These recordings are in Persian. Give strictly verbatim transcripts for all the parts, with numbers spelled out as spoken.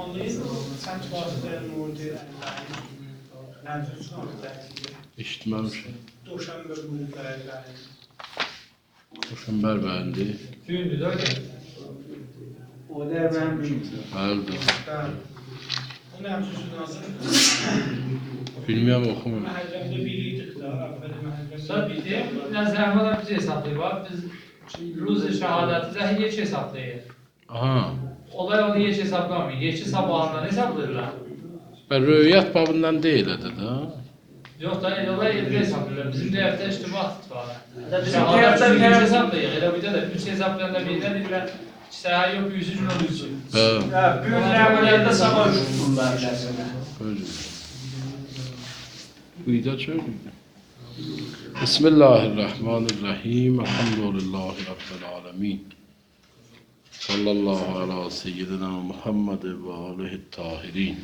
tamamlayın. Kaç vasıtanın orada nefes İşitmemişim. Doşanbe günü verdi. Doşanber beğendi. Düğündü de öyle. O der ben bilmiyorum. Verdi. O ne yapıyorsun nasıl? Bilmiyorum okumuyorum. Mahallede biriydik da. Aferi mahallede. Tabii de Nazırhamada bize hesaplıyor. Biz Ruz-i Şehadet'e geç hesaplıyor. Aha. Olay onu geç hesaplamıyor. Geçi sabahından hesaplarlar. Ben rüyet babından değil dedi da. Yok da olay evde hesaplıyorlar. Bizim de evde işte vakit var. Bizim Şehadet de çünkü evde- üç hesaplıyor. Hele bir de de üç hesaplayan da birden dediler. Seha yok yüzücün olduğu için. He. Ya büyüklerle sabah uçurlar mesela. Öyle. Uyda çözdü. Bismillahirrahmanirrahim. Elhamdülillahi Rabbil alemin. Sallallahu ala seyyidina Muhammed ve alihi tahirin.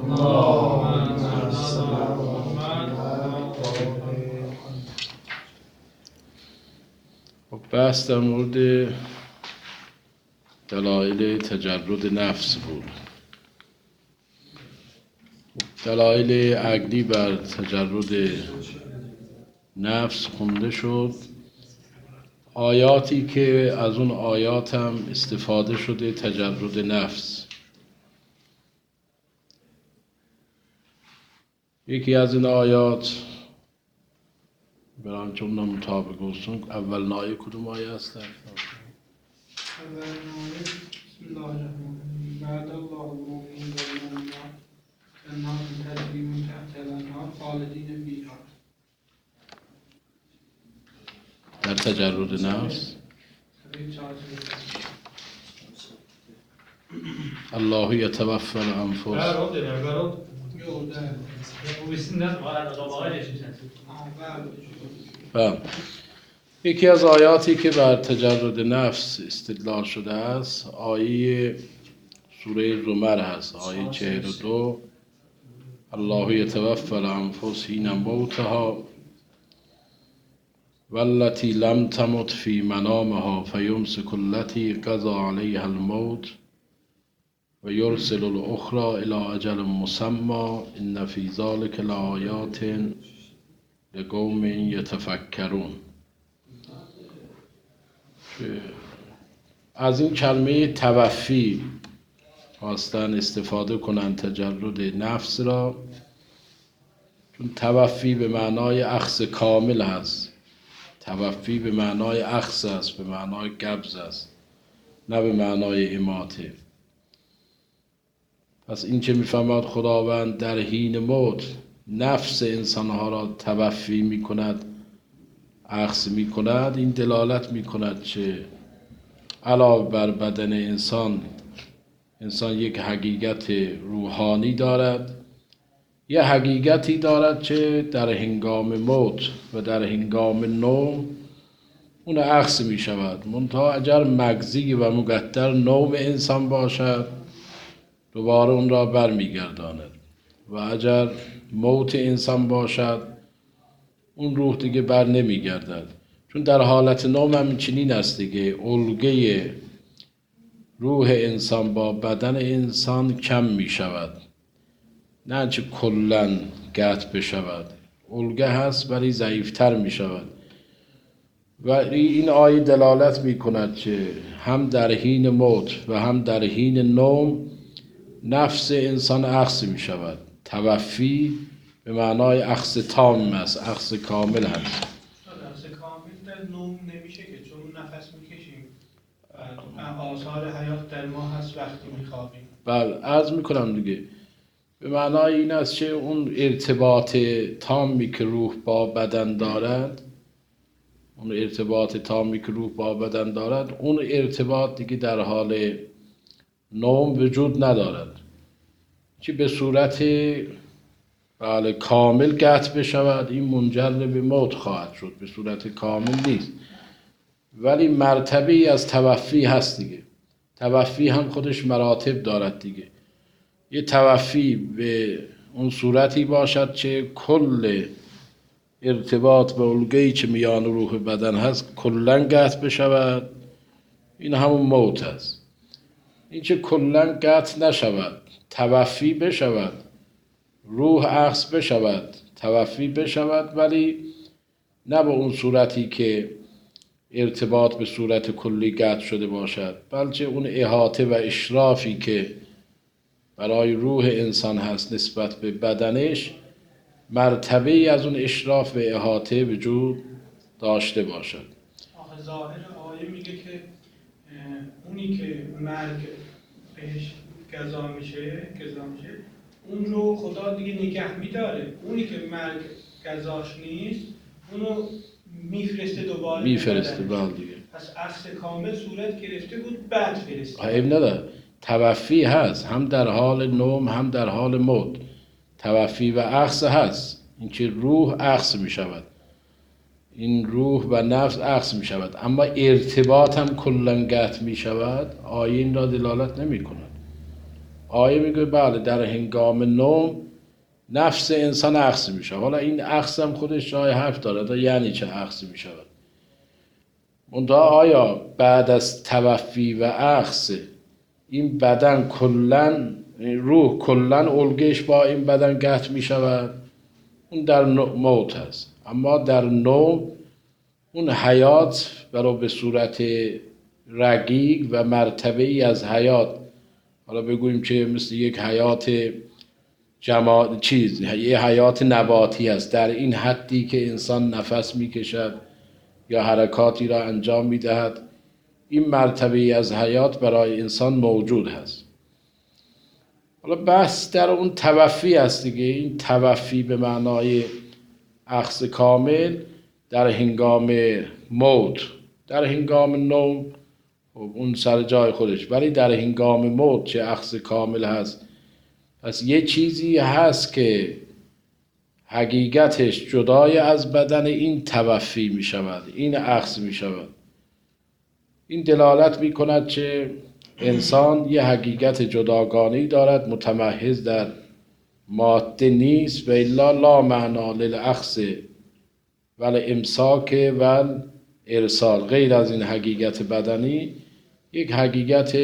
و بحث در مورد دلایل تجرد نفس بود. دلایل عقلی بر تجرد نفس خونده شد. آیاتی که از اون آیات هم استفاده شده تجرد نفس. یکی از این آیات برای چون مطابق olsun اول آیه کدوم آیه است؟ Bismillahirrahmanirrahim. Ba'dallahu mu'min ve mu'minat. Cennet tecrü min tahtiha al-enhar halidin fiha. در تجرد نفس الله يتوفى الأنفس. Ver oldu ya, ver oldu. Yok der. Bu bisinden var, babağa geçeceğiz. بله. یکی از آیاتی که بر تجرد نفس استدلال شده است آیه سوره زمر هست، آیه چهل و دو. الله یتوفی الانفس حین موتها والتي لم تمت في منامها فيمسك التي قضى عليها الموت ويرسل الأخرى إلى أجل مسمى إن في ذلك لآيات لقوم یتفکرون. از این کلمه توفی خواستن استفاده کنن تجرد نفس را، چون توفی به معنای اخذ کامل هست. توفی به معنای اخذ است، به معنای قبض است، نه به معنای اماته. پس این که میفهمد خداوند در حین موت نفس انسانها را توفی می کند، اخذ می کند، این دلالت می کند که علاوه بر بدن انسان، انسان یک حقیقت روحانی دارد، یه حقیقتی دارد که در هنگام موت و در هنگام نوم اون اخذ می شود. منتها اگر مغزی و مقدر نوم انسان باشد دوباره اون را بر می گرداند و اگر موت انسان باشد اون روح دیگه بر نمی گردد. چون در حالت نوم هم چنین است دیگه، الگه روح انسان با بدن انسان کم می شود، نه چه کلن قطع بشود. الگه هست ولی ضعیفتر می شود. و این آیه دلالت می کند که هم در حین موت و هم در حین نوم نفس انسان اخذ می شود. توفی به معنای اخذ تام است، اخذ کامل هست. اخذ کامل در نوم نمیشه که چون نفس میکشیم آثار حیات در ما هست وقتی میخوابیم. بله عرض میکنم دیگه، به معنای این است که اون ارتباط تامی که روح با بدن دارد، اون ارتباط تامی که روح با بدن دارد، اون ارتباط دیگه در حال نوم وجود ندارد که به صورت بله کامل قطع بشود. این منجر به موت خواهد شد، به صورت کامل نیست، ولی مرتبه ای از توفی هست دیگه. توفی هم خودش مراتب دارد دیگه. یه توفی به اون صورتی باشد که کل ارتباط به الگه‌ای که میان روح بدن هست کلاً قطع بشود، این همون موت است. این که کلاً قطع نشود توفی بشود، روح اخذ بشود، توفی بشود، ولی نه به اون صورتی که ارتباط به صورت کلی قطع شده باشد، بلکه اون احاطه و اشرافی که برای روح انسان هست نسبت به بدنش مرتبه ای از اون اشراف و احاطه وجود داشته باشد. آخه ظاهر آیه میگه که اه، اونی که مرگ بهش قضا میشه قضا میشه اون رو خدا دیگه نگه میداره، اونی که مرگ قضاش نیست اونو میفرسته دوباره میفرسته به بدنش. بله دیگه. پس عکس کامل صورت گرفته بود بعد فرسته. عیب نداره، توفی هست هم در حال نوم هم در حال موت، توفی و اخذ هست، اینکه روح اخذ می شود، این روح و نفس اخذ می شود، اما ارتباط هم کلن قطع می شود، آیه این را دلالت نمی کند. آیه میگه بله در هنگام نوم نفس انسان اخذ می شود. حالا این اخذ هم خودش جای حرف داره، یعنی چه اخذ می شود؟ منتها آیا بعد از توفی و اخذ این بدن کلن، روح کلن الگش با این بدن قطع می شود؟ اون در موت هست. اما در نوم اون حیات برای به صورت رقیق و مرتبه ای از حیات، حالا بگوییم که مثل یک حیات جماع چیز، یه حیات نباتی است، در این حدی که انسان نفس میکشد یا حرکاتی را انجام میدهد، این مرتبه ای از حیات برای انسان موجود هست. حالا بحث در اون توفی است دیگه. این توفی به معنای اخذ کامل در هنگام موت، در هنگام نوم اون سر جای خودش، ولی در هنگام موت چه اخذ کامل هست. پس یه چیزی هست که حقیقتش جدای از بدن، این توفی می شود، این اخذ می شود. این دلالت می کند که انسان یه حقیقت جداگانه‌ای دارد، متمحض در ماده نیست، و الا لا معنا للاخذ ول امساک ول ارسال. غیر از این حقیقت بدنی یک حقیقت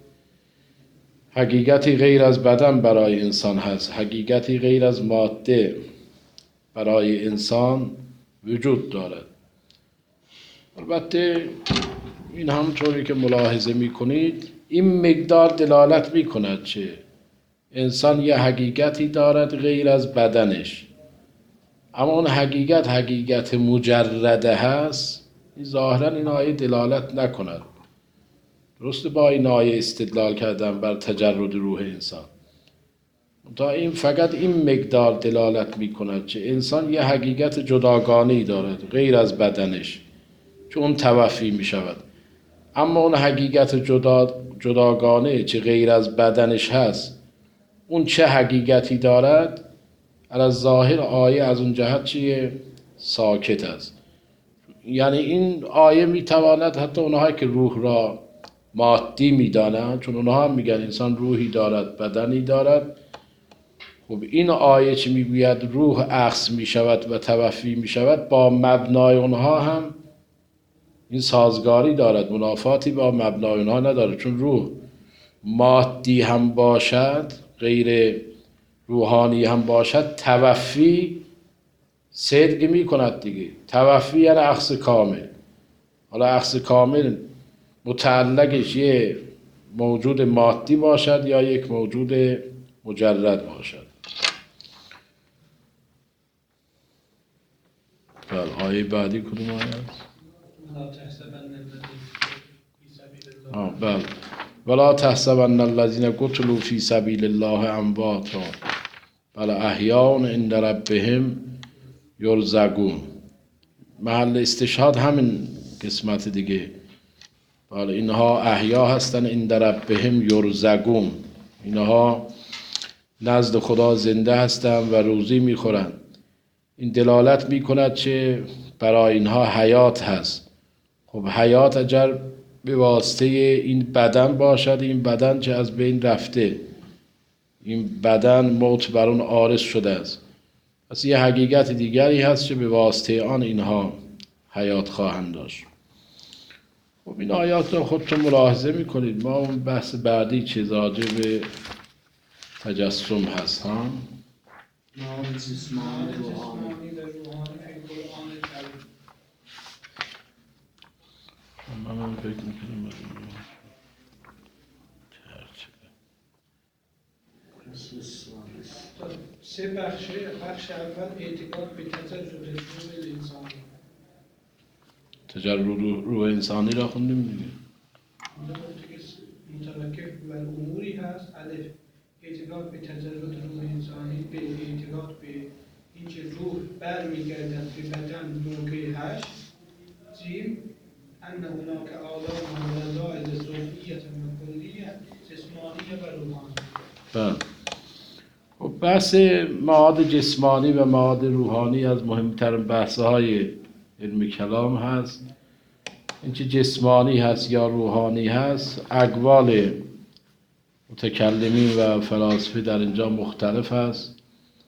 حقیقتی غیر از بدن برای انسان هست، حقیقتی غیر از ماده برای انسان وجود دارد. البته این همونطوری که ملاحظه میکنید این مقدار دلالت میکند که انسان یه حقیقتی دارد غیر از بدنش، اما اون حقیقت حقیقت مجرده هست. ظاهرا این آیه دلالت نکند. درسته با این آیه استدلال کردن بر تجرد روح انسان، تا این فقط این مقدار دلالت میکند که انسان یه حقیقت جداگانه‌ای دارد غیر از بدنش، چون اون توفی میشود. اما اون حقیقت جدا جداگانه که غیر از بدنش هست، اون چه حقیقتی دارد؟ از ظاهر آیه از اون جهت چیه؟ ساکت است. یعنی این آیه میتواند حتی اونهایی که روح را مادی میدانند، چون اونها هم میگن انسان روحی دارد بدنی دارد، خب این آیه چی میگوید؟ روح اخذ میشود و توفی میشود، با مبنای اونها هم این سازگاری دارد، منافاتی با مبنای اونها ندارد. چون روح مادی هم باشد غیر روحانی هم باشد، توفی صدق می کند دیگه. توفی یعنی اخذ کامل. حالا اخذ کامل متعلقش یه موجود مادی باشد یا یک موجود مجرد باشد. بله، آیه بعدی کدوم آیه است؟ آه بله. ولا تحسبن الذين قتلوا في سبيل الله امواتا بل احیاء عند ربهم یرزقون. محل استشهاد همین قسمت دیگه. بله، اینها احیا هستن، عند ربهم یرزقون، اینها نزد خدا زنده هستن و روزی میخورن. این دلالت میکند که برای اینها حیات هست. خب حیات اگر به واسطه این بدن باشد، این بدن که از بین رفته، این بدن موت بر اون عارض شده است، پس یه حقیقت دیگری هست که به واسطه آن اینها حیات خواهند داشت. خب این آیات رو خودتون ملاحظه میکنید. ما اون بحث بعدی چیز راجع به تجسم هست ها. معاد جسمانی روحانی جسمانی و روحانی فی قرآن کریم. من هم فکر میکنم سه بخشه. بخش اول اعتقاد به تجرد روح انسانی. تجرد روح انسانی را خوندیم دیگه. اونجا گفته که متوکف بر اموری هست. الف اعتقاد به تجرد روح انسانی، به اعتقاد به اینکه روح برمیگردد به بدن موقع هشت. جیم ان هناک آلام و وظائف ذوقیة و کلیة جسمانیه و روحانی. بله. خب بحث معاد جسمانی و معاد روحانی از مهمترین بحث‌های علم کلام هست. اینکه جسمانی هست یا روحانی هست، اقوال متکلمین و فلاسفه در اینجا مختلف هست.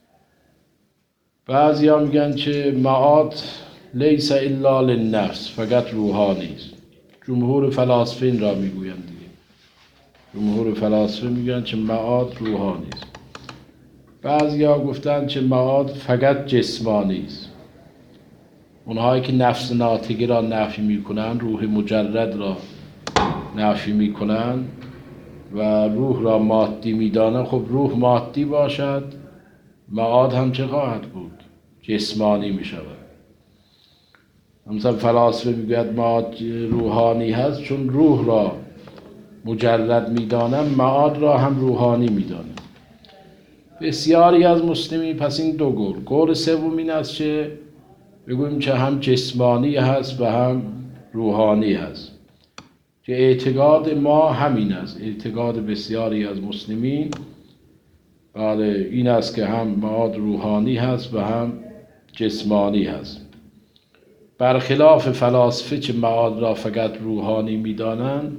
بعضی ها میگن که معاد لیس الا للنفس، فقط روحانی است. جمهور فلاسفه این را میگویند دیگه. جمهور فلاسفه میگن که معاد روحانی است. بعضی ها گفتن که معاد فقط جسمانی است. اونهایی که نفس ناطقه را نفی میکنن، روح مجرد را نفی میکنن و روح را مادی میدانن، خب روح مادی باشد، معاد هم چه خواهد بود؟ جسمانی میشود. مثلا فلاسفه میگوید معاد روحانی هست چون روح را مجرد میدانن، معاد را هم روحانی میدانن. بسیاری از مسلمین پس این دو قول. قول سوم این است که بگوییم که هم جسمانی هست و هم روحانی هست، که اعتقاد ما همین است. اعتقاد بسیاری از مسلمین بله این است که هم معاد روحانی هست و هم جسمانی هست. برخلاف فلاسفه که معاد را فقط روحانی میدانند،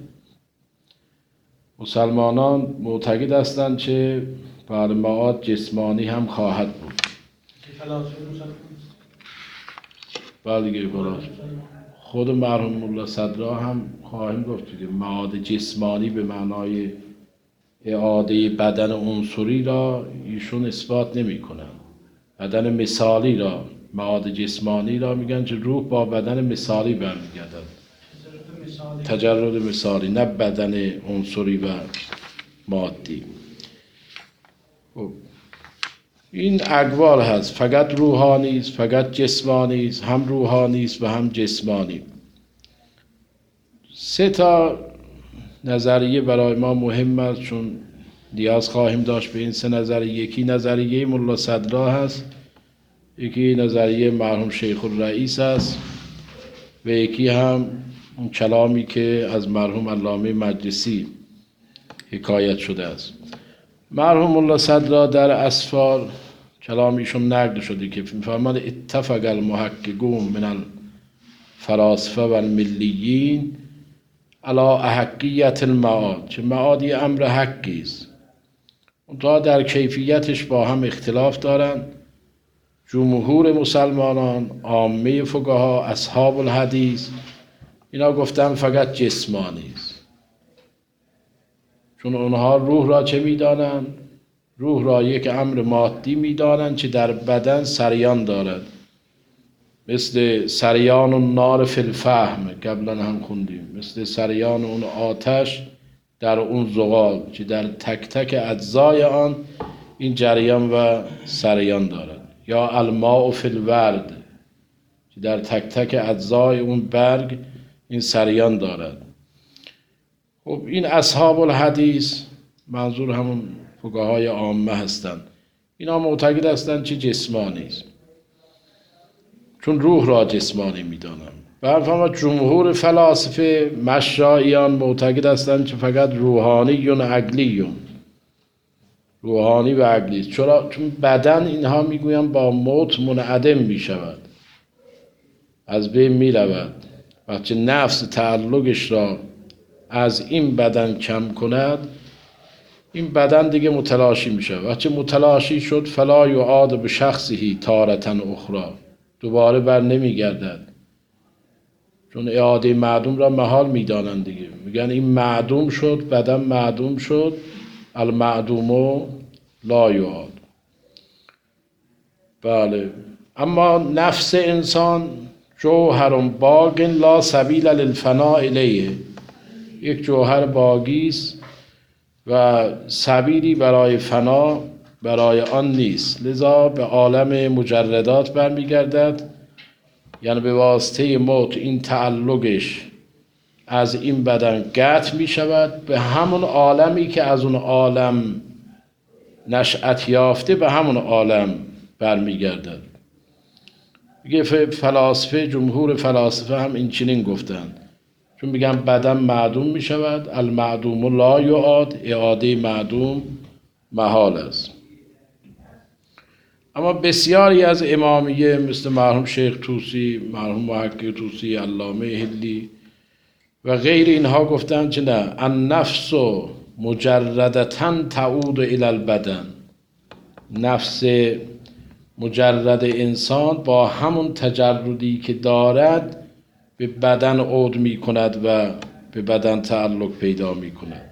مسلمانان معتقد هستند که بله معاد جسمانی هم خواهد بود. فلاسفه مسلمان. بله دیگه برای خود مرحوم ملا صدرا هم خواهیم گفت که معاد جسمانی به معنای اعاده بدن عنصری را ایشون اثبات نمی کنن. بدن مثالی را، معاد جسمانی را میگن که روح با بدن مثالی برمیگردد. تجرد مثالی، نه بدن عنصری و مادی. خب این اقوال هست، فقط روحانی است، فقط جسمانی است، هم روحانی است و هم جسمانی. سه تا نظریه برای ما مهم است چون نیاز خواهیم داشت به این سه نظریه. یکی نظریه ملا صدرا هست، یکی نظریه مرحوم شیخ الرئیس است و یکی هم اون کلامی که از مرحوم علامه مجلسی حکایت شده است. مرحوم ملا صدرا در اسفار کلامیشون نقل شده که می‌فرماد اتفق المحققون من الفلاسفه و الملیین علی احقیت المعاد، که معاد یه امر حقی است، اونتا در کیفیتش با هم اختلاف دارند. جمهور مسلمانان، عامه فقها، اصحاب الحدیث اینا گفتن فقط جسمانی است، چون اونها روح را چه میدانند؟ روح را یک امر مادی میدانند که در بدن سریان دارد، مثل سریان النار فی الفحم، قبلا هم خوندیم، مثل سریان اون آتش در اون زغال که در تک تک اجزای آن این جریان و سریان دارد. یا الماء فی الورد که در تک تک اجزای اون برگ این سریان دارد. خب این اصحاب الحدیث منظور همون فقهای عامه هستند. اینا معتقد هستند که جسمانی است، چون روح را جسمانی میدانم. و فهم جمهور فلاسفه مشرعیان معتقد هستند که فقط روحانی و عقلی، روحانی و عقلی. چرا؟ چون بدن اینها میگویم با موت منعدم میشود، از بین میرود. وقتی نفس تعلقش را از این بدن کم کند، این بدن دیگه متلاشی میشه. وقتی متلاشی شد فلا یعاد به شخصی تارة اخرى، دوباره بر نمیگردد، چون اعاده معدوم را محال میدانند دیگه. میگن این معدوم شد، بدن معدوم شد، المعدوم لا یعاد. بله. اما نفس انسان جوهر باق لا سبیل للفناء الیه، یک جوهر باقی است و سبیلی برای فنا برای آن نیست، لذا به عالم مجردات برمیگردد، یعنی به واسطه موت این تعلقش از این بدن قطع می شود به همون عالمی که از اون عالم نشأت یافته، به همون عالم برمیگردد. میگه فلاسفه، جمهور فلاسفه هم این چنین گفتند، چون میگن بدن معدوم می شود، المعدوم لا یعاد، اعاده معدوم محال است. اما بسیاری از امامیه مثل مرحوم شیخ طوسی، مرحوم محقق طوسی، علامه هلی و غیر اینها گفتند که نه، النفس مجردتاً تعود الی البدن، نفس مجرد انسان با همون تجردی که دارد به بدن عود می کند و به بدن تعلق پیدا می کند.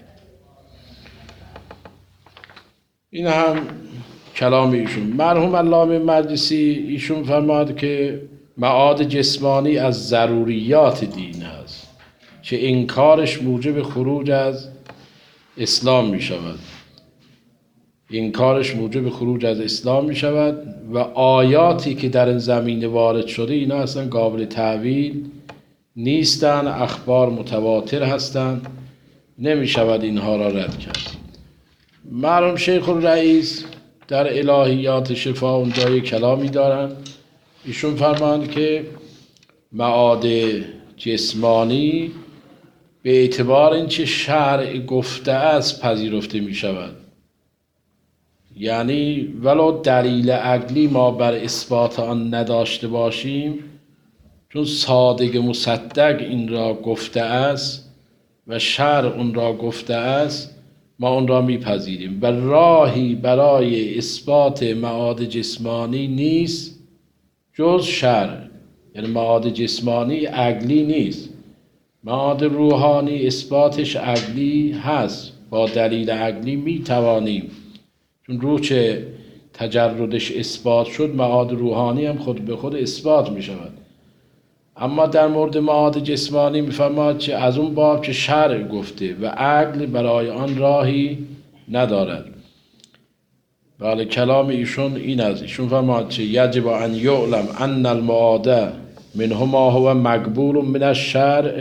این هم کلام ایشون. مرحوم علامه مجلسی ایشون فرماد که معاد جسمانی از ضروریات دین است که انکارش موجب خروج از اسلام می شود. انکارش موجب خروج از اسلام می شود و آیاتی که در این زمینه وارد شده اینا اصلا قابل تعویل نیستن، اخبار متواتر هستند، نمی شود اینها را رد کرد. مرحوم شیخ الرئیس در الهیات شفا اونجا یک کلامی دارن، ایشون فرمایند که معاد جسمانی به اعتبار اینچه شرع گفته است پذیرفته می شود، یعنی ولو دلیل عقلی ما بر اثبات آن نداشته باشیم، چون صادق مصدق این را گفته است و شرع اون را گفته است، ما اون را میپذیریم و راهی برای اثبات معاد جسمانی نیست جز شرع. یعنی معاد جسمانی عقلی نیست، معاد روحانی اثباتش عقلی هست، با دلیل عقلی میتوانیم، چون روح چه تجردش اثبات شد، معاد روحانی هم خود به خود اثبات می شود. اما در مورد معاد جسمانی میفرماد که از اون باب که شرع گفته و عقل برای آن راهی ندارد. بله، کلام ایشون این است. ایشون فرماد که یجب ان یعلم ان المعاد منهما هو مقبول من الشرع،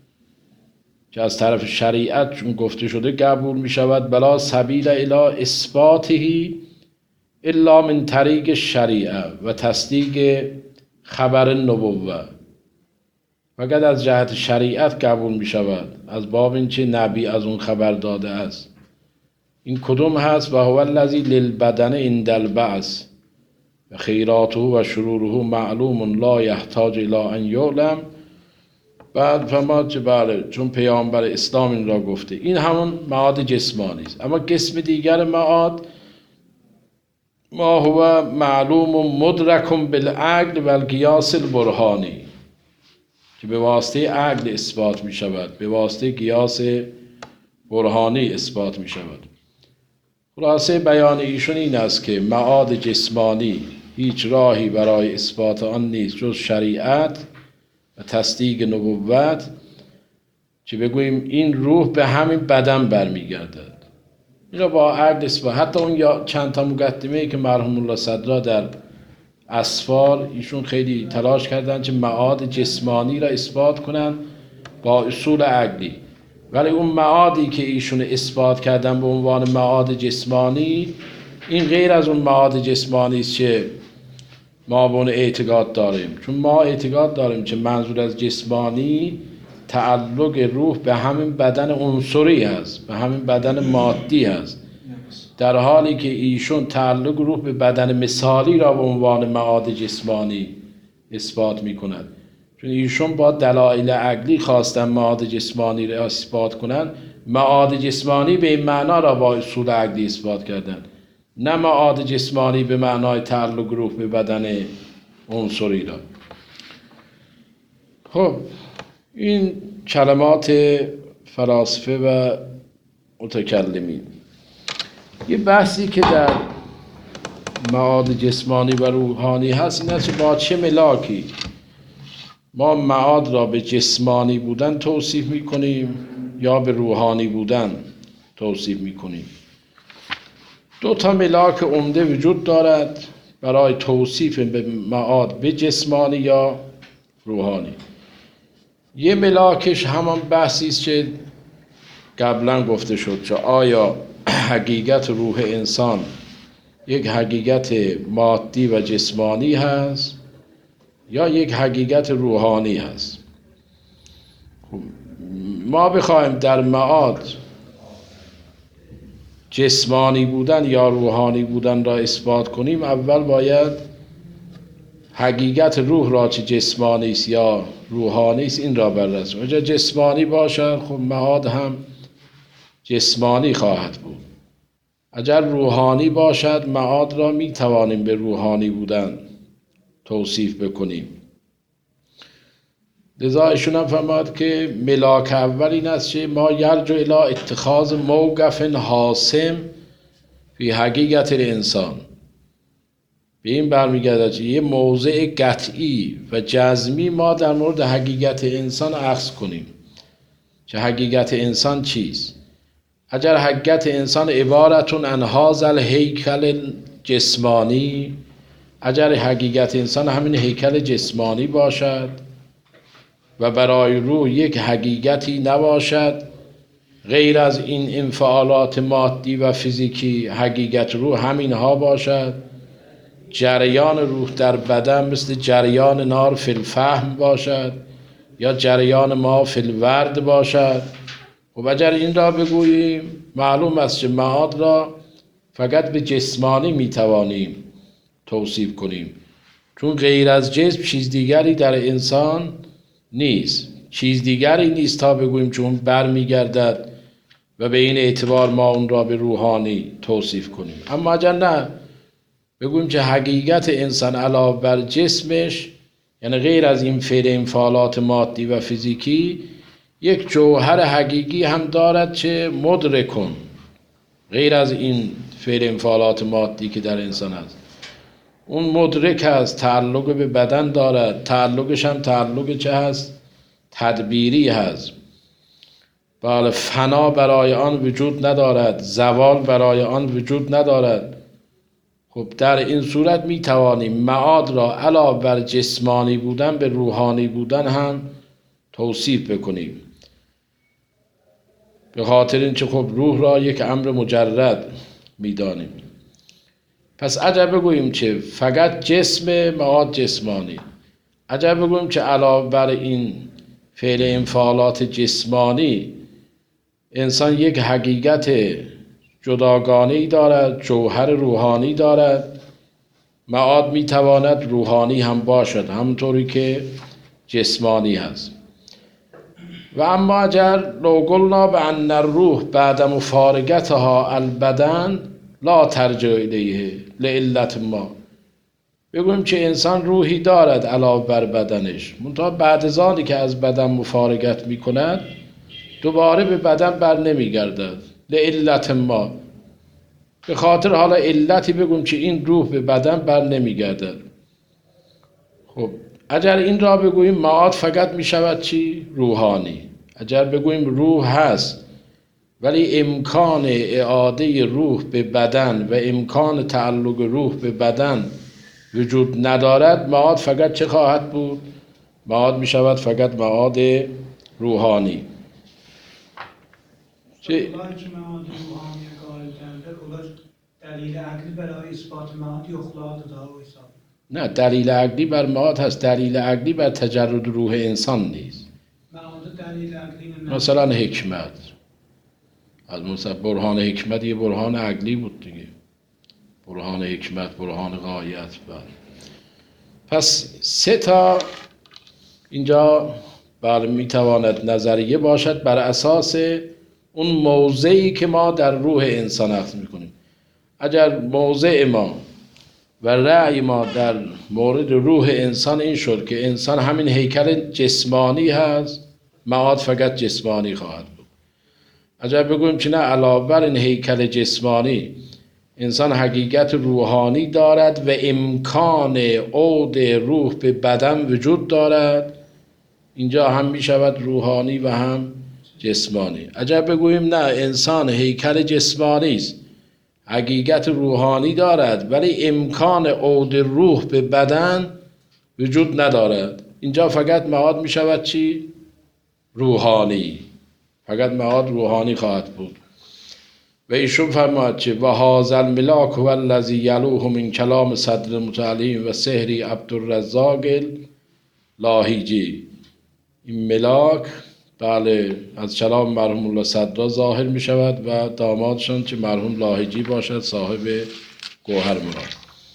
که از طرف شریعت چون گفته شده قبول می شود، بلا سبیل الی اثباته الا من طریق شریعه و تصدیق خبر نبوه، فقط از جهت شریعت قبول می شود، از باب اینکه نبی از اون خبر داده است. این کدوم هست؟ و هو الذی للبدن عند البعث و خیراته و شروره معلوم لا یحتاج الی ان یعلم. بعد فرماد که بله، چون پیامبر اسلام این را گفته. این همون معاد جسمانی است. اما قسم دیگر معاد ما هو معلوم و مدرک بالعقل و القیاس البرهانی، که به واسطه عقل اثبات می شود، به واسطه قیاس برهانی اثبات می شود. خلاصه بیان ایشون این است که معاد جسمانی هیچ راهی برای اثبات آن نیست جز شریعت و تصدیق نبوت، که بگوییم این روح به همین بدن برمیگردد. این را با عقل اثبات. حتی اون یا چند تا مقدمه‌ای که مرحوم الله صدرا در اسفار ایشون خیلی تلاش کردن که معاد جسمانی را اثبات کنن با اصول عقلی، ولی اون معادی که ایشون اثبات کردن به عنوان معاد جسمانی، این غیر از اون معاد جسمانی است که ما به اون اعتقاد داریم. چون ما اعتقاد داریم که منظور از جسمانی تعلق روح به همین بدن عنصری هست، به همین بدن مادی هست، در حالی که ایشون تعلق روح به بدن مثالی را به عنوان معاد جسمانی اثبات می کند. چون ایشون با دلایل عقلی خواستن معاد جسمانی را اثبات کنند، معاد جسمانی به این معنا را با اصول عقلی اثبات کردن، نه معاد جسمانی به معنای تعلق روح به بدن عنصری را. خب این کلمات فلاسفه و متکلمین. یه بحثی که در معاد جسمانی و روحانی هست این است که با چه ملاکی ما معاد را به جسمانی بودن توصیف میکنیم یا به روحانی بودن توصیف میکنیم. دو تا ملاک عمده وجود دارد برای توصیف به معاد به جسمانی یا روحانی. یه ملاکش همان بحثی است که قبلا گفته شد که آیا حقیقت روح انسان یک حقیقت مادی و جسمانی هست یا یک حقیقت روحانی هست. ما بخوایم در معاد جسمانی بودن یا روحانی بودن را اثبات کنیم، اول باید حقیقت روح را چه جسمانی است یا روحانی است این را بررسی. اگر جسمانی باشد خب معاد هم جسمانی خواهد بود. اگر روحانی باشد معاد را می توانیم به روحانی بودن توصیف بکنیم. لذا ایشون هم فرماد که ملاک اول این است که ما یرجع الی اتخاذ موقف حاسم فی حقیقت الانسان. به این برمیگردد که یه موضع قطعی و جزمی ما در مورد حقیقت انسان اخذ کنیم که حقیقت انسان چیست. اگر حقیقت انسان عبارتون عن هذا الهیکل جسمانی، اگر حقیقت انسان همین هیکل جسمانی باشد و برای روح یک حقیقتی نباشد غیر از این انفعالات مادی و فیزیکی، حقیقت روح همین ها باشد، جریان روح در بدن مثل جریان نار فی الفحم باشد یا جریان ما فی الورد باشد، و اگر این را بگوییم معلوم است که معاد را فقط به جسمانی میتوانیم توصیف کنیم، چون غیر از جسم چیز دیگری در انسان نیست. چیز دیگری نیست تا بگوییم چون بر میگردد و به این اعتبار ما اون را به روحانی توصیف کنیم. اما اگر نه بگوییم که حقیقت انسان علاوه بر جسمش، یعنی غیر از این فعل انفعالات مادی و فیزیکی، یک جوهر حقیقی هم دارد که مدرکن، غیر از این فعل انفعالات مادی که در انسان است، اون مدرک است، تعلق به بدن دارد، تعلقش هم تعلق چه هست؟ تدبیری هست. بله، فنا برای آن وجود ندارد، زوال برای آن وجود ندارد. خب در این صورت می توانیم معاد را علاوه بر جسمانی بودن به روحانی بودن هم توصیف بکنیم، به خاطر اینکه خب روح را یک امر مجرد می دانیم. پس اگر بگوییم که فقط جسم معاد جسمانی، اگر بگوییم که علاوه بر این فعل انفعالات جسمانی انسان یک حقیقت جداگانه‌ای دارد، جوهر روحانی دارد، معاد میتواند روحانی هم باشد همونطوری که جسمانی هست. و اما اگر لو قلنا بأن الروح بعد مفارقتها البدن لا ترجع الیه لعلت ما، بگوییم که انسان روحی دارد علاوه بر بدنش، منتها بعد از آنی که از بدن مفارقت می کند دوباره به بدن بر نمی گردد. لعلت ما، به خاطر حالا علتی بگویم که این روح به بدن بر نمی گردد. خب اگر این را بگوییم معاد فقط می شود چی؟ روحانی. اگر بگوییم روح هست ولی امکان اعاده روح به بدن و امکان تعلق روح به بدن وجود ندارد، معاد فقط چه خواهد بود؟ معاد می شود فقط معاد روحانی. چه؟ اونایی که معاد روحانی قائل کرده، اونها دلیل عقلی برای اثبات معاد یخلا داده و حساب. نه، دلیل عقلی بر معاد هست، دلیل عقلی بر تجرد روح انسان نیست. معاد دلیل عقلی نه. مثلا حکمت، از مثلا برهان حکمت یه برهان عقلی بود دیگه، برهان حکمت، برهان غایت. پس سه تا اینجا بر میتواند نظریه باشد بر اساس اون موضعی که ما در روح انسان اخذ میکنیم. اگر موضع ما و رأی ما در مورد روح انسان این شد که انسان همین هیکل جسمانی هست، معاد فقط جسمانی خواهد بود. اگر بگوییم که نه، علاوه بر این هیکل جسمانی انسان حقیقت روحانی دارد و امکان عود روح به بدن وجود دارد. اینجا هم می شود روحانی و هم جسمانی. اگر بگوییم نه، انسان هیکل جسمانی است، حقیقت روحانی دارد ولی امکان عود روح به بدن وجود ندارد، اینجا فقط معاد می شود چی؟ روحانی. فقط معاد روحانی خواهد بود. و ایشون فرماید که و هذا الملاک هو الذی یلوح من کلام صدر متعلیم و سحری عبدالرزاق لاهیجی. این ملاک بله از کلام مرحوم الله صدرا ظاهر می شود و دامادشان که مرحوم لاهیجی باشد صاحب گوهر مراد.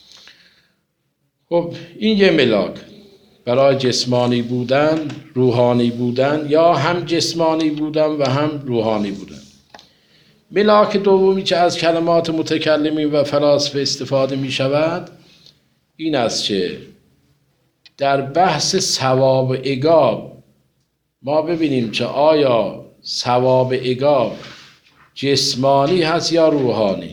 خب این یه ملاک برای جسمانی بودن، روحانی بودن یا هم جسمانی بودن و هم روحانی بودن. ملاک دومی که از کلمات متکلمین و فلاسفه استفاده می شود این است که در بحث ثواب عقاب ما ببینیم که آیا ثواب عقاب جسمانی هست یا روحانی.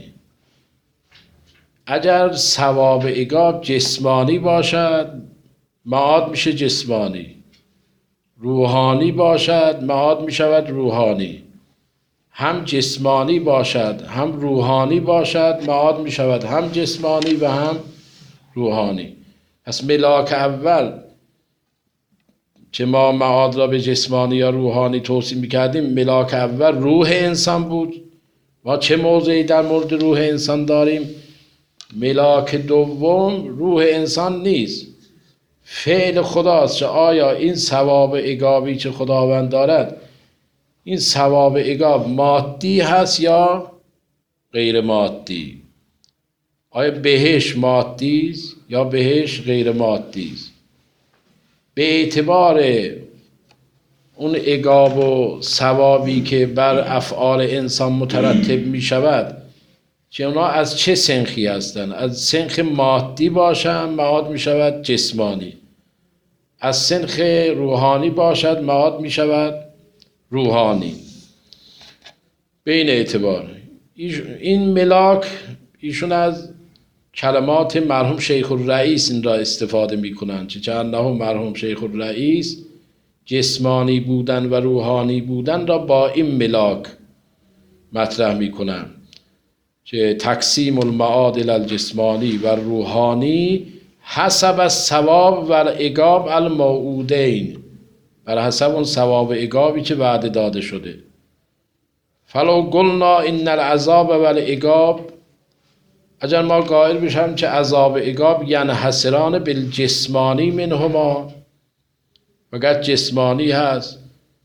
اگر ثواب عقاب جسمانی باشد معاد میشه جسمانی، روحانی باشد معاد می شود روحانی. هم جسمانی باشد هم روحانی باشد معاد می شود هم جسمانی و هم روحانی. پس ملاک اول که ما معاد را به جسمانی یا روحانی توصیف میکردیم، ملاک اول روح انسان بود. ما چه موضعی در مورد روح انسان داریم؟ ملاک دوم روح انسان نیست، فعل خداست که آیا این ثواب عقابی که خداوند دارد این ثواب عقاب مادی هست یا غیر مادی؟ آیا بهش مادی است یا بهش غیر مادی است؟ به اعتبار اون عقاب و ثوابی که بر افعال انسان مترتب می شود که اونا از چه سنخی هستند؟ از سنخ مادی باشند معاد می شود جسمانی، از سنخ روحانی باشد معاد می شود روحانی. به این اعتبار این ملاک ایشون از کلمات مرحوم شیخ الرئیس این را استفاده می کنند چه انه مرحوم شیخ الرئیس جسمانی بودن و روحانی بودن را با این ملاک مطرح می کنند که تقسیم المعاد الی الجسمانی و روحانی حسب الثواب و العقاب الموعودین، بر حسب اون ثواب عقابی که وعده داده شده. فلو قلنا ان العذاب و العقاب، اگر ما قائل بشم که عذاب عقاب ینحصران بالجسمانی منهما، فقط جسمانی هست،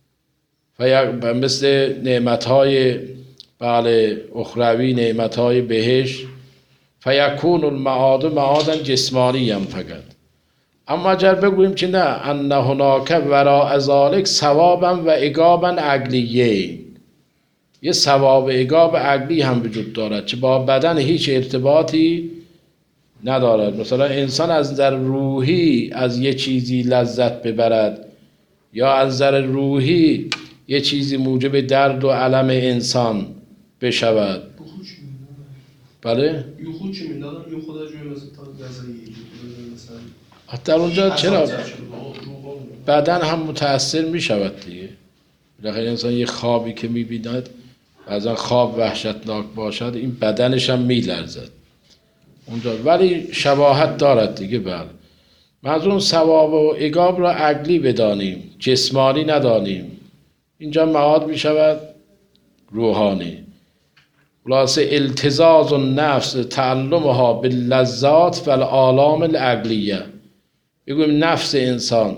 مثل نعمتهای بله اخروی، نعمتهای بهشت، فیکون المعاد معادا جسمانی هم فقط. اما اگر بگوییم که نه، ان هناک وراء ذلک ثوابا و عقابا عقلیه، یه ثواب عقاب عقلی هم وجود دارد که با بدن هیچ ارتباطی ندارد. مثلا انسان از نظر روحی از یه چیزی لذت ببرد یا از نظر روحی یه چیزی موجب درد و الم انسان بشود. بله؟ یو خود چی میدادن؟ یو خدا جوی مثل تا غذایی مثلا در اونجا چرا بدن هم متأثر می شود دیگه. بالاخره انسان یه خوابی که می بیند بعضا خواب وحشتناک باشد این بدنش هم می لرزد اونجا، ولی شباهت دارد دیگه. بله منظور ثواب و عقاب را عقلی بدانیم، جسمانی ندانیم. اینجا معاد می شود روحانی. خلاصه التزاز النفس تعلمها باللذات و الآلام العقلیه، بگویم نفس انسان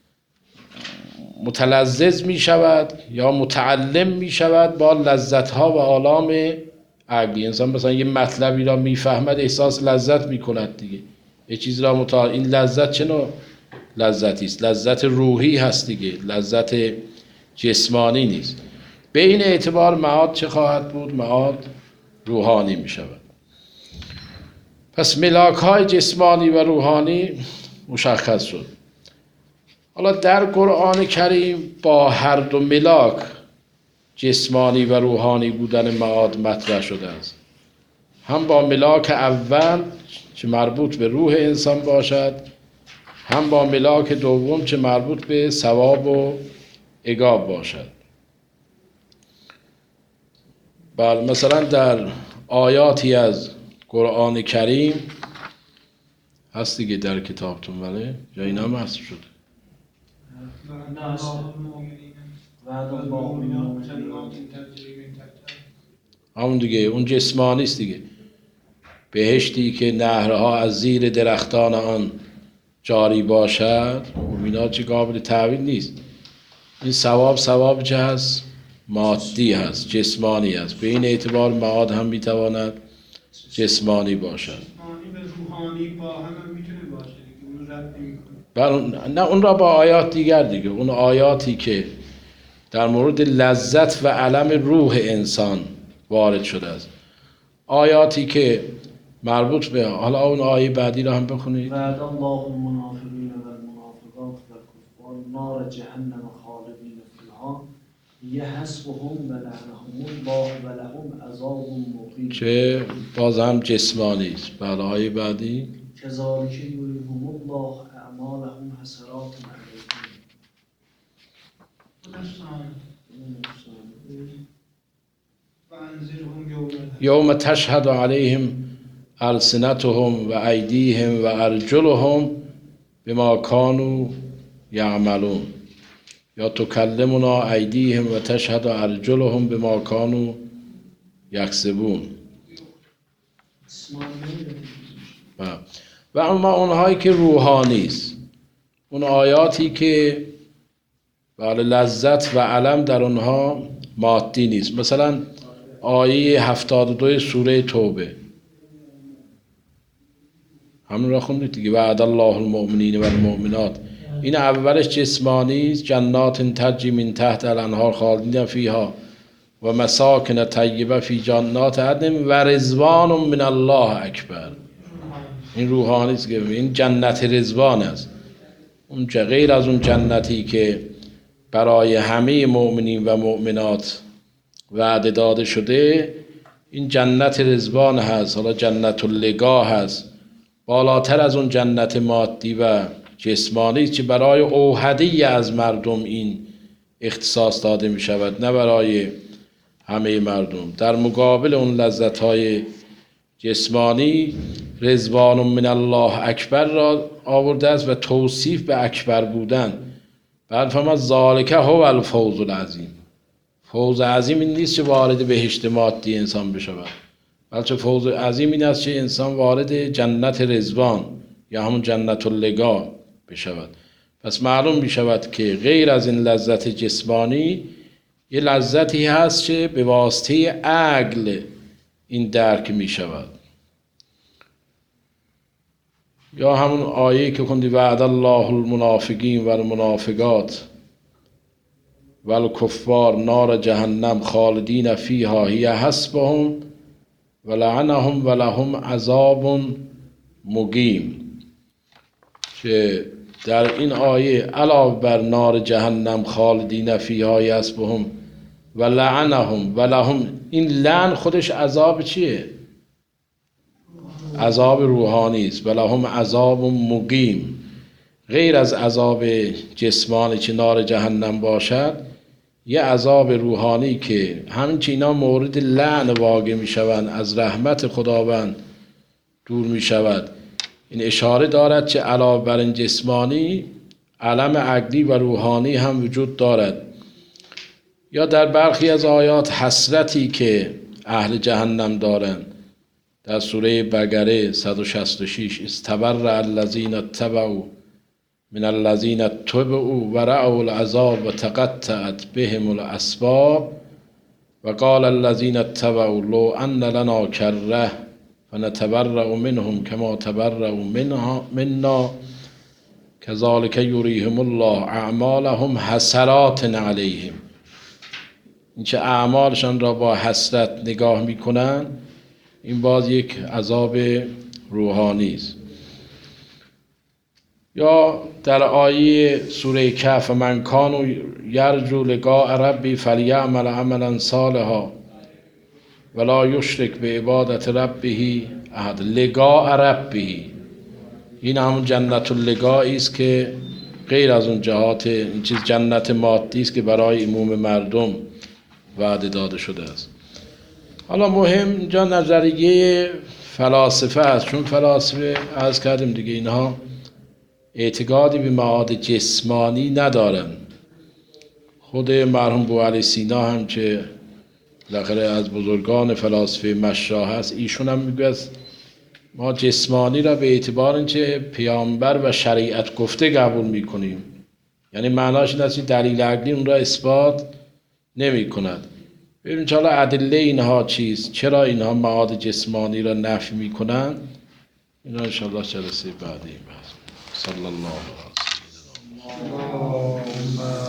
متلذذ می شود یا متعلم می شود با لذت ها و آلام عقلی. انسان مثلا یه مطلبی را می فهمد احساس لذت می کند دیگه، یه چیز را متعلم. این لذت چه نوع لذتی است؟ لذت روحی هست دیگه، لذت جسمانی نیست. به این اعتبار معاد چه خواهد بود؟ معاد روحانی می شود. پس ملاک های جسمانی و روحانی مشخص شد. حالا در قرآن کریم با هر دو ملاک جسمانی و روحانی بودن معاد مطرح شده است. هم با ملاک اول که مربوط به روح انسان باشد، هم با ملاک دوم که مربوط به ثواب و عقاب باشد. بله، مثلا در آیاتی از قرآن کریم هست دیگه در کتابتون، ولی یا این هم هست شد همون دیگه، اون جسمانی است دیگه. بهشتی که نهرها از زیر درختان آن جاری باشد، اینا چه قابل تعبیر نیست. این ثواب ثواب چه هست؟ مادی هست، جسمانی هست. به این اعتبار معاد هم میتواند جسمانی باشد. جسمانی به روحانی با هم هم میتونه باشه دیگه، اون رد نمی‌کنه. بله، نه اون را با آیات دیگر دیگه، اون آیاتی که در مورد لذت و علم روح انسان وارد شده است، آیاتی که مربوط به، حالا اون آیه بعدی را هم بخونید. وعد الله المنافقین و المنافقات و الکفار نار جهنم خالدین فیها هی حسبهم و لعنهم الله و لهم عذاب مقیم. که باز هم جسمانی است. بله، آیه بعدی. کذالک یریهم الله اعمالهم حسرات علیهم. وانذرهم یوم یوم تشهد علیهم السنتهم و ایدیهم و ارجلهم بما کانوا یعملون، یا تکلمنا ایدیهم و تشهد ارجلهم بما کانوا یکسبون. و اما اونهایی که روحانی است، اون آیاتی که بله لذت و علم در اونها مادی نیست. مثلا آیه هفتاد و دو سوره توبه، همون را خوندید دیگه. وعد الله المؤمنین و المؤمنات، این اولش جسمانی است، جنات تجری من تحت الانهار خالدین فیها و مساکن طیبه فی جنات عدن و رضوان من الله اکبر. این روحانی است که این جنت رضوان است، اون غیر از اون جنتی که برای همه مؤمنین و مؤمنات وعده داده شده. این جنت رضوان هست، حالا جنت اللقا هست، بالاتر از اون جنت مادی و جسمانی که برای اوحدی از مردم این اختصاص داده می شود، نه برای همه مردم. در مقابل اون لذت های جسمانی رضوان من الله اکبر را آورده است و توصیف به اکبر بودن. بعد فرمود ذالک هو الفوز العظیم. فوز عظیم این نیست که وارد بهشت مادی انسان بشود، بلکه فوز عظیم این است که انسان وارد جنت رضوان یا همون جنت اللقا بشود. پس معلوم می شود که غیر از این لذت جسمانی یه لذتی هست که به واسطه عقل این درک می شود. یا همون آیه که خوندی وعد الله المنافقین و المنافقات و الکفار نار جهنم خالدین فیها هی حسبهم و لعنهم و لهم عذاب مقیم، که در این آیه علاوه بر نار جهنم خالدین فیها هی حسبهم و لعنهم و لهم، این لعن خودش عذاب چیه؟ عذاب روحانی است. و لهم عذاب مقیم، غیر از عذاب جسمانی که نار جهنم باشد، یه عذاب روحانی که همین که اینا مورد لعن واقع می شوند، از رحمت خداوند دور می شود. این اشاره دارد که علاوه بر این جسمانی علم عقلی و روحانی هم وجود دارد. یا در برخی از آیات حسرتی که اهل جهنم دارند، در سوره بقره صد و شصت و شش استبرأ الذین اتبعوا من الذین اتبعوا و رأوا العذاب و تقطعت بهم الاسباب و قال الذین اتبعوا لو ان لنا کره فنتبرأ منهم کما تبرأوا منا کذالک یریهم الله اعمالهم حسرات علیهم. این که اعمالشان را با حسرت نگاه میکنن، این باز یک عذاب روحانی است. یا در آیه سوره کهف من کان یرجو لقاء ربی فلیعمل عملا صالحا ولا یشرک به عبادت ربه احد. لقاء ربه، این همون جنت اللقایی است که غیر از اون جهات این چیز جنت مادی است که برای عموم مردم وعده داده شده است. حالا مهم اینجا نظریه فلاسفه است، چون فلاسفه عرض کردیم دیگه اینها اعتقادی به معاد جسمانی ندارن. خود مرحوم بوعلی سینا هم که بالاخره از بزرگان فلاسفه مشاه هست، ایشون هم میگه ما جسمانی را به اعتبار اینکه پیامبر و شریعت گفته قبول میکنیم، یعنی معناش این است که دلیل عقلی اون را اثبات نمی کند. ببینید حالا ادله اینها چیست، چرا اینها معاد جسمانی را نفی میکنند، اینا انشاءالله جلسه بعدی بحث. صلی الله علیه و سلم.